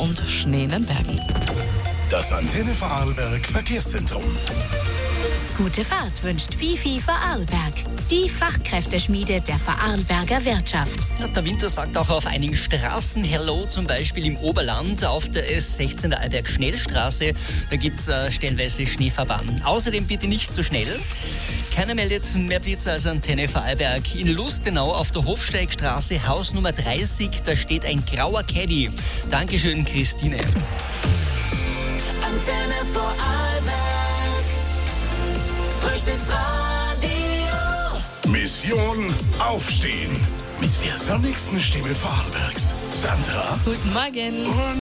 und Schnee in den Bergen. Das Antenne Vorarlberg Verkehrszentrum. Gute Fahrt wünscht Fifi Vorarlberg, die Fachkräfteschmiede der Vorarlberger Wirtschaft. Ja, der Winter sagt auch auf einigen Straßen Hello, zum Beispiel im Oberland auf der S16 der Alberg-Schnellstraße. Da gibt es stellenweise Schneefahrbahn. Außerdem bitte nicht zu schnell. Keiner meldet mehr Blitzer als Antenne Vorarlberg. In Lustenau auf der Hofsteigstraße, Haus Nummer 30, da steht ein grauer Caddy. Dankeschön, Christine. Antenne Vorarlberg. Frühstücksradio. Mission Aufstehen. Mit der sonnigsten Stimme Vorarlbergs. Sandra. Guten Morgen. Und